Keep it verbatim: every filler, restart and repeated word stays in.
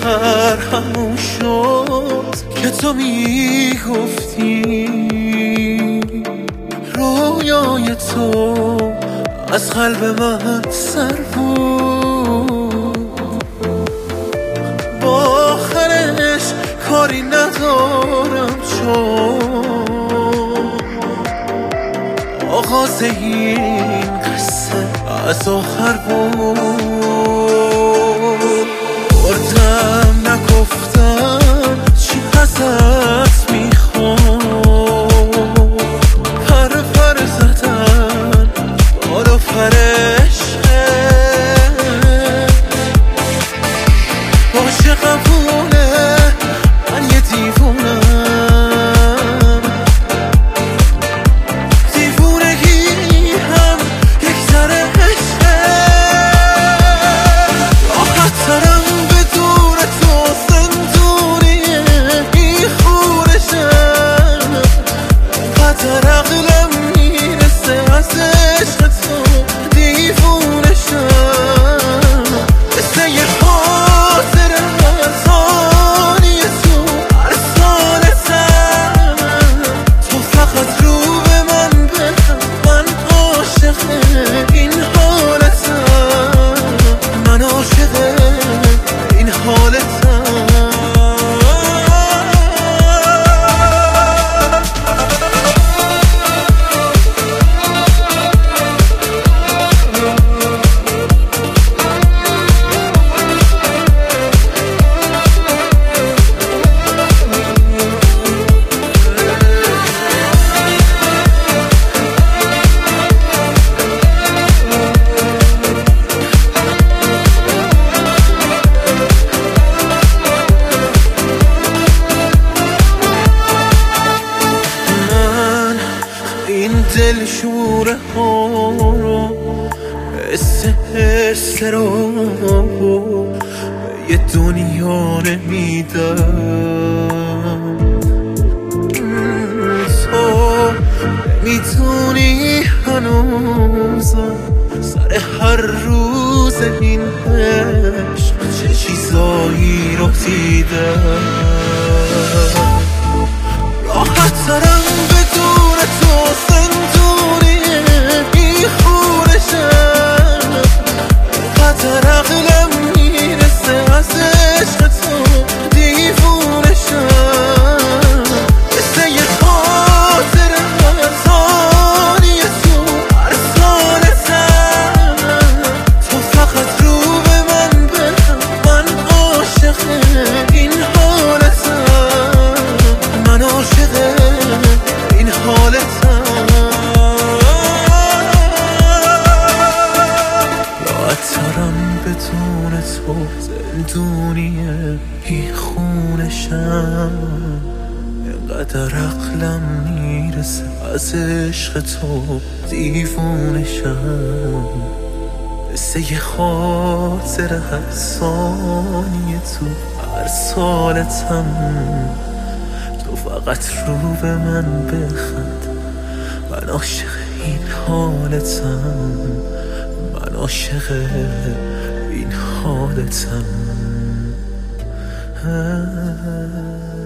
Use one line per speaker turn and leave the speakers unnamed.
آخر همون شد که تو میگفتی رویای تو از قلب من سر بود. با آخرش کاری ندارم چون آغاز این قصه از آخر بود. بردم نگفتم چی ازت میخوام، پر پر زدن بالا فرشته باشه قبوله من یه دیوونم، دیوونگی هم یک ذره عشقه. راحت ترم بدون تو زندونیه این خورشم، قدر عقلم میرسه از عشق تو دیوونشم. مثل یه خاطر از آنی تو هر سالتم، تو فقط رو به من بخم من عاشق این حالتم، من عاشق این حالتم. این دل شوره ها رو حس حس رو به یه دنیا نمیدم. تو نمیدونی هنوزم سر هر روز این عشق چه چیزایی رو دیدم. راحت ترم بدون تو زندونیه این خورشم، قدر عقلم میرسه از عشق تو دیوونشم. مثل یه خاطر از آنی تو هر سالتم، تو فقط رو به من بخم من عاشق این حالتم، من عاشق این حالتم. راحت‌ترم بدون تو زندونیه این خونشم، اینقدر عقلم میرسه از عشق تو دیوونشم. مثل یه خاطر هر ثانیه تو هر سالتم، تو فقط رو به من بخند من عاشق این حالتم، من عاشق این حالتم.